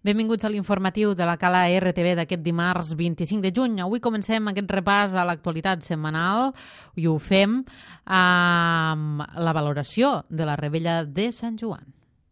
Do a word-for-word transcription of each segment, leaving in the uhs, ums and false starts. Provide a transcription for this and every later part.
Benvinguts a l'informatiu de la Cala R T V d'aquest dimarts vint-i-cinc de juny. Avui comencem aquest repàs a l'actualitat setmanal i ho fem amb la valoració de la Revetlla de Sant Joan.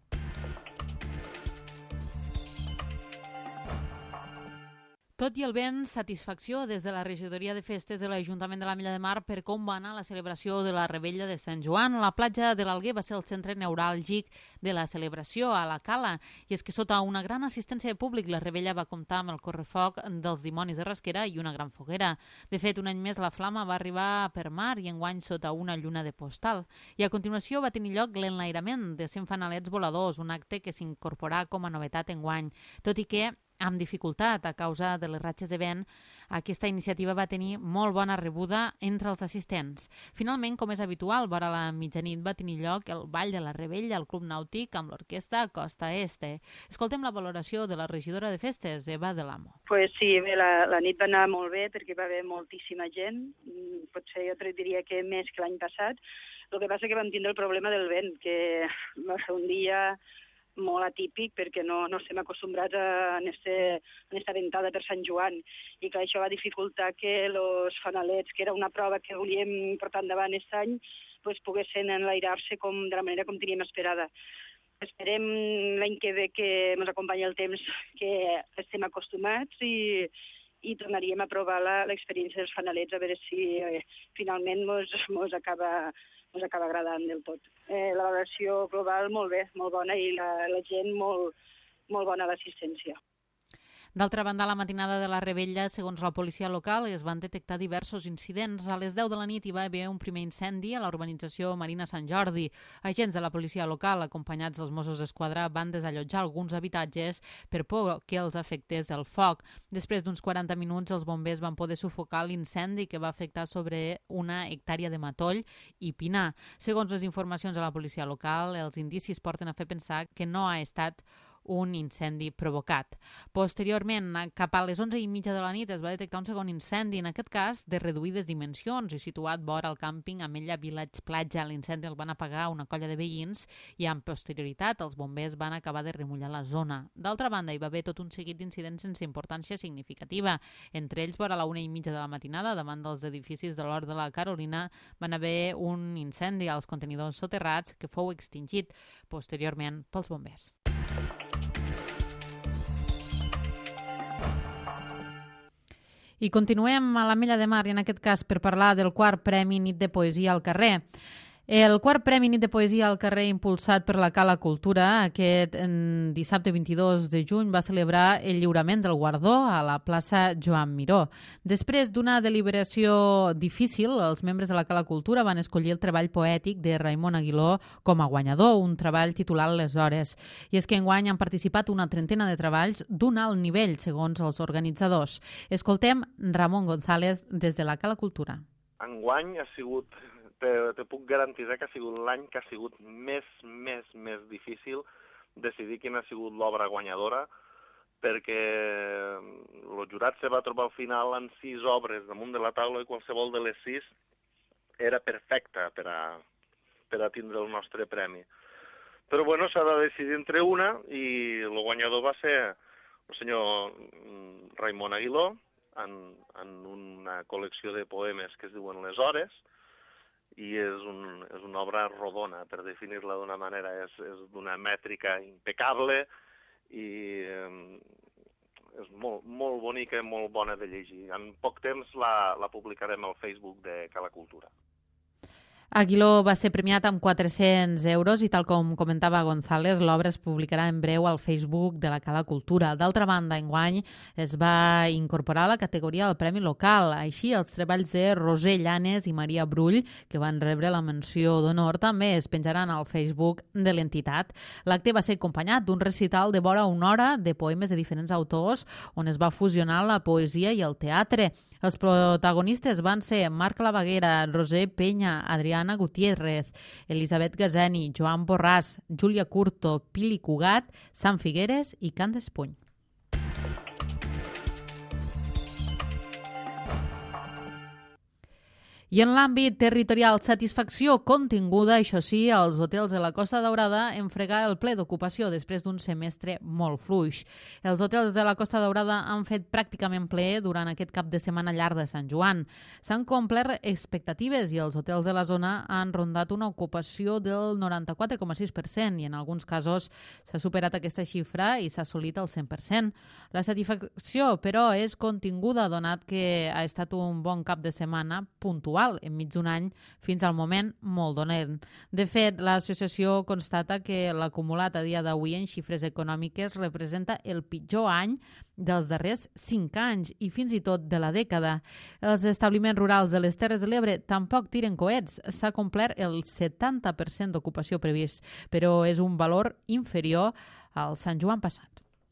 Tot i el vent, satisfacció des de la regidoria de festes de l'Ajuntament de l'Ametlla de Mar per com va anar la celebració de la Revetlla de Sant Joan. La platja de l'Alguer va ser el centre neuràlgic de la celebració a la Cala, i és que sota una gran assistència de públic la Revetlla va comptar amb el correfoc dels dimonis de Rasquera i una gran foguera. De fet, un any més la flama va arribar per mar i enguany sota una lluna de postal. I a continuació va tenir lloc l'enlairament de cent fanalets voladors, un acte que s'incorporà com a novetat enguany, tot i que amb dificultat a causa de les ratxes de vent. Aquesta iniciativa va tenir molt bona rebuda entre els assistents. Finalment, com és habitual, vora la mitjanit va tenir lloc el Ball de la Revetlla al Club Nàutic amb l'orquestra Costa Este. Escoltem la valoració de la regidora de festes, Eva de l'Amo. Pues sí, bé, la, la nit va anar molt bé perquè va haver moltíssima gent. Potser jo diria que més que l'any passat. El que passa que vam tindre el problema del vent, que va ser un dia molt atípic perquè no, no estem acostumbrats a aquesta ventada per Sant Joan, i que això va dificultar que els fanalets, que era una prova que volíem portar endavant aquest any, pues, poguessin enlairar-se com, de la manera com teníem esperada. Esperem l'any que ve que ens acompanyi el temps que estem acostumats i, i tornaríem a provar l'experiència dels fanalets a veure si eh, finalment ens acaba ens acaba agradant del tot. Eh, la valoració global molt bé, molt bona, i la, la gent molt, molt bona l'assistència. D'altra banda, a la matinada de la Revetlla, segons la policia local, es van detectar diversos incidents. A les deu de la nit hi va haver un primer incendi a la urbanització Marina Sant Jordi. Agents de la policia local, acompanyats dels Mossos d'Esquadra, van desallotjar alguns habitatges per por que els afectés el foc. Després d'uns quaranta minuts, els bombers van poder sufocar l'incendi que va afectar sobre una hectàrea de matoll i pinar. Segons les informacions de la policia local, els indicis porten a fer pensar que no ha estat un incendi provocat. Posteriorment, cap a les onze i mitja de la nit es va detectar un segon incendi, en aquest cas de reduïdes dimensions i situat vora el càmping Ametlla Village Platja. L'incendi el van apagar una colla de veïns i amb posterioritat els bombers van acabar de remullar la zona. D'altra banda, hi va haver tot un seguit d'incidents sense importància significativa. Entre ells, vora la una i mitja de la matinada, davant dels edificis de l'Hort de la Carolina, van haver un incendi als contenidors soterrats que fou extingit posteriorment pels bombers. I continuem a l'Ametlla de Mar, i en aquest cas per parlar del quart Premi Nit de Poesia al Carrer. El quart Premi Nit de Poesia al Carrer, impulsat per la Cala Cultura, aquest dissabte vint-i-dos de juny va celebrar el lliurament del guardó a la plaça Joan Miró. Després d'una deliberació difícil, els membres de la Cala Cultura van escollir el treball poètic de Raimon Aguiló com a guanyador, un treball titulat Les Hores. I és que enguany han participat una trentena de treballs d'un alt nivell, segons els organitzadors. Escoltem Ramon González des de la Cala Cultura. Enguany ha sigut... Te, te puc garantir que ha sigut l'any que ha sigut més, més, més difícil decidir quina ha sigut l'obra guanyadora, perquè el jurat se va trobar al final en sis obres damunt de la taula i qualsevol de les sis era perfecta per a, per a tindre el nostre premi. Però bueno, s'ha de decidir entre una i el guanyador va ser el senyor Raimon Aguiló en, en una col·lecció de poemes que es diuen Les Hores, i és, un, és una obra rodona, per definir-la d'una manera. És, és d'una mètrica impecable i eh, és molt, molt bonica i molt bona de llegir. En poc temps la, la publicarem al Facebook de Cala Cultura. Aguiló va ser premiat amb quatre-cents euros i, tal com comentava González, l'obra es publicarà en breu al Facebook de la Cala Cultura. D'altra banda, enguany es va incorporar la categoria del Premi Local. Així, els treballs de Roser Llanes i Maria Brull, que van rebre la menció d'honor, també es penjaran al Facebook de l'entitat. L'acte va ser acompanyat d'un recital de vora una hora de poemes de diferents autors, on es va fusionar la poesia i el teatre. Els protagonistes van ser Marc Lavaguera, Roser Penya, Adriana Gutiérrez, Elisabet Gazeni, Joan Borràs, Júlia Curto, Pili Cugat, Sam Figueres i Candes Puny. I en l'àmbit territorial, satisfacció continguda, això sí, als hotels de la Costa Daurada en fregar el ple d'ocupació després d'un semestre molt fluix. Els hotels de la Costa Daurada han fet pràcticament ple durant aquest cap de setmana llarg de Sant Joan. S'han complert expectatives i els hotels de la zona han rondat una ocupació del noranta-quatre coma sis per cent i en alguns casos s'ha superat aquesta xifra i s'ha assolit el cent per cent. La satisfacció, però, és continguda donat que ha estat un bon cap de setmana puntual enmig d'un any fins al moment molt dolent. De fet, l'associació constata que l'acumulat a dia d'avui en xifres econòmiques representa el pitjor any dels darrers cinc anys i fins i tot de la dècada. Els establiments rurals de les Terres de l'Ebre tampoc tiren coets. S'ha complert el setanta per cent d'ocupació previst, però és un valor inferior al Sant Joan passat.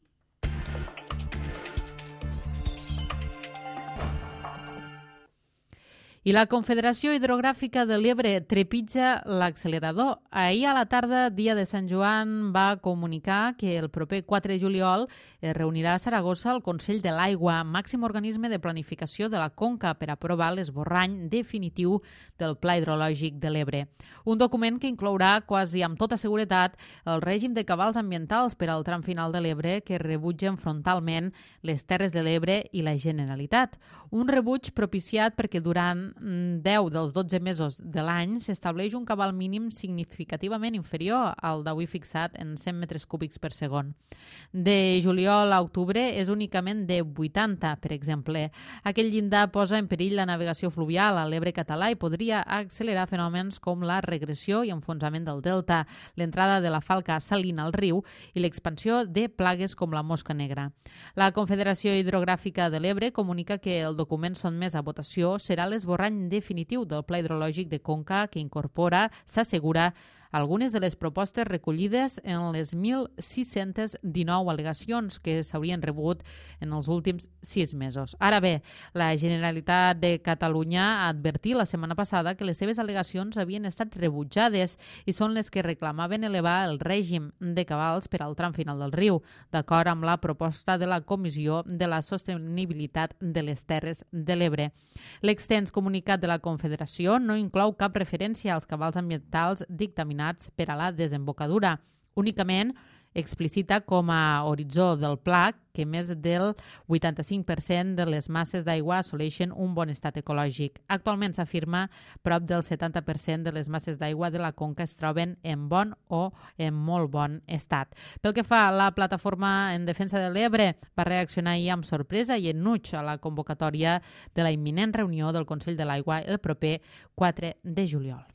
I la Confederació Hidrogràfica de l'Ebre trepitja l'accelerador. Ahir a la tarda, dia de Sant Joan, va comunicar que el proper quatre de juliol es reunirà a Saragossa el Consell de l'Aigua, màxim organisme de planificació de la Conca, per aprovar l'esborrany definitiu del Pla Hidrològic de l'Ebre. Un document que inclourà quasi amb tota seguretat el règim de cabals ambientals per al tram final de l'Ebre que rebutgen frontalment les Terres de l'Ebre i la Generalitat. Un rebuig propiciat perquè durant deu dels dotze mesos de l'any s'estableix un cabal mínim significativament inferior al d'avui fixat en cent metres cúbics per segon. De juliol a octubre és únicament de vuitanta, per exemple. Aquest llindar posa en perill la navegació fluvial a l'Ebre català i podria accelerar fenòmens com la regressió i enfonsament del delta, l'entrada de la falca salina al riu i l'expansió de plagues com la mosca negra. La Confederació Hidrogràfica de l'Ebre comunica que el document sotmès a votació serà l'esborrany definitiu del Pla Hidrològic de Conca que incorpora, s'assegura, algunes de les propostes recollides en les mil sis-centes dinou al·legacions que s'haurien rebut en els últims sis mesos. Ara bé, la Generalitat de Catalunya ha advertit la setmana passada que les seves al·legacions havien estat rebutjades i són les que reclamaven elevar el règim de cabals per al tram final del riu, d'acord amb la proposta de la Comissió de la Sostenibilitat de les Terres de l'Ebre. L'extens comunicat de la Confederació no inclou cap referència als cabals ambientals dictaminats per a la desembocadura. Únicament explicita com a horitzó del pla que més del vuitanta-cinc per cent de les masses d'aigua assoleixen un bon estat ecològic. Actualment s'afirma prop del setanta per cent de les masses d'aigua de la conca es troben en bon o en molt bon estat. Pel que fa a la plataforma en defensa de l'Ebre, va reaccionar ahir amb sorpresa i enuig a la convocatòria de la imminent reunió del Consell de l'Aigua el proper quatre de juliol.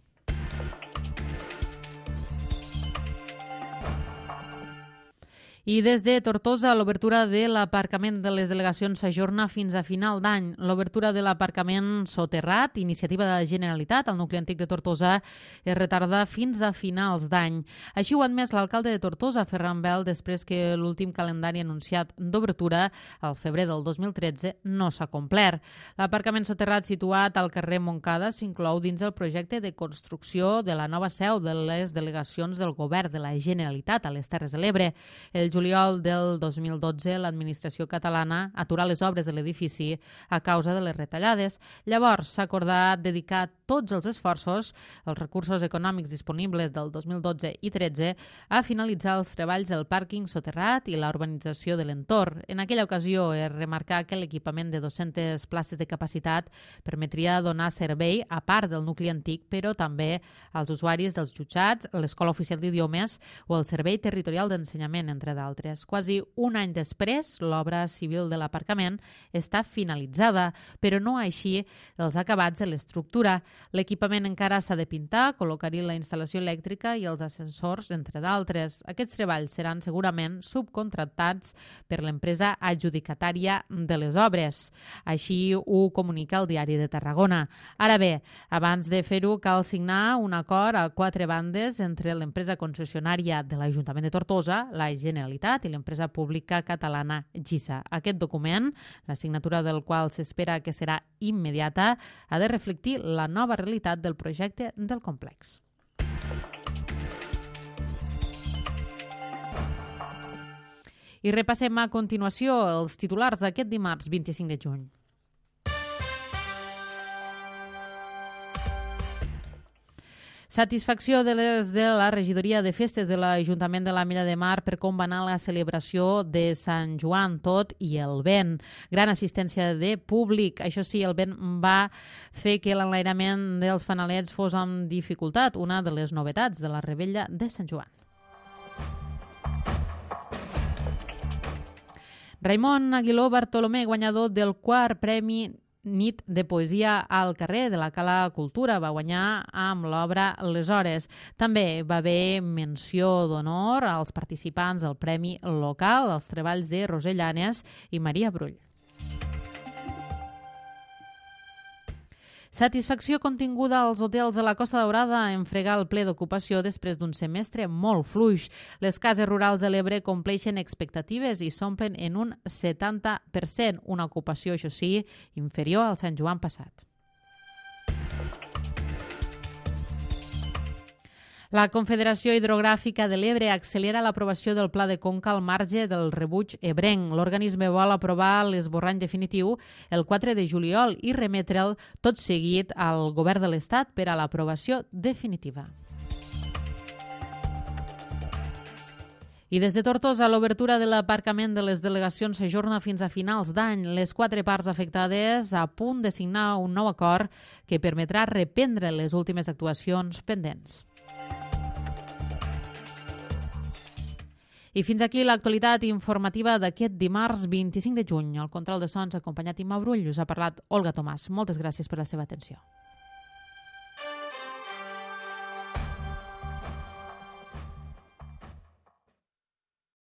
I des de Tortosa, l'obertura de l'aparcament de les delegacions s'ajorna fins a final d'any. L'obertura de l'aparcament soterrat, iniciativa de la Generalitat, al nucli antic de Tortosa, es retarda fins a finals d'any. Així ho ha admès l'alcalde de Tortosa, Ferran Bel, després que l'últim calendari anunciat d'obertura, al febrer del dos mil tretze, no s'ha complert. L'aparcament soterrat situat al carrer Montcada s'inclou dins el projecte de construcció de la nova seu de les delegacions del govern de la Generalitat a les Terres de l'Ebre. El juliol del dos mil dotze, l'administració catalana aturà les obres de l'edifici a causa de les retallades. Llavors s'ha acordat dedicar tots els esforços, els recursos econòmics disponibles del dos mil dotze i tretze, a finalitzar els treballs del pàrquing soterrat i la urbanització de l'entorn. En aquella ocasió es remarcà que l'equipament de dues-centes places de capacitat permetria donar servei a part del nucli antic, però també als usuaris dels jutjats, l'Escola Oficial d'Idiomes o el Servei Territorial d'Ensenyament, entre d'altres. Quasi un any després, l'obra civil de l'aparcament està finalitzada, però no així els acabats de l'estructura. L'equipament encara s'ha de pintar, col·locar-hi la instal·lació elèctrica i els ascensors, entre d'altres. Aquests treballs seran segurament subcontractats per l'empresa adjudicatària de les obres. Així ho comunica el Diari de Tarragona. Ara bé, abans de fer-ho cal signar un acord a quatre bandes entre l'empresa concessionària de l'Ajuntament de Tortosa, la Generalitat i l'empresa pública catalana GISA. Aquest document, la signatura del qual s'espera que serà immediata, ha de reflectir la nova realitat del projecte del complex. I repassem a continuació els titulars d'aquest dimarts vint-i-cinc de juny. Satisfacció de les de la regidoria de festes de l'Ajuntament de la Mella de Mar per com va anar la celebració de Sant Joan, tot i el vent. Gran assistència de públic. Això sí, el vent va fer que l'enlairament dels fanalets fos amb dificultat, una de les novetats de la revetlla de Sant Joan. Raimon Aguiló Bartolomé, guanyador del quart premi Nit de Poesia al carrer de la Cala Cultura, va guanyar amb l'obra Les Hores. També va haver menció d'honor als participants del Premi Local, als treballs de Roser Llanes i Maria Brull. Satisfacció continguda als hotels de la Costa Daurada en fregar el ple d'ocupació després d'un semestre molt fluix. Les cases rurals de l'Ebre compleixen expectatives i s'omplen en un setanta per cent, una ocupació, això sí, inferior al Sant Joan passat. La Confederació Hidrogràfica de l'Ebre accelera l'aprovació del Pla de Conca al marge del rebuig ebrenc. L'organisme vol aprovar l'esborrany definitiu el quatre de juliol i remetre'l tot seguit al Govern de l'Estat per a l'aprovació definitiva. I des de Tortosa, l'obertura de l'aparcament de les delegacions s'ajorna fins a finals d'any. Les quatre parts afectades a punt de signar un nou acord que permetrà reprendre les últimes actuacions pendents. I fins aquí l'actualitat informativa d'aquest dimarts vint-i-cinc de juny. El control de sons acompanyat d'Imma Brull us ha parlat Olga Tomàs. Moltes gràcies per la seva atenció.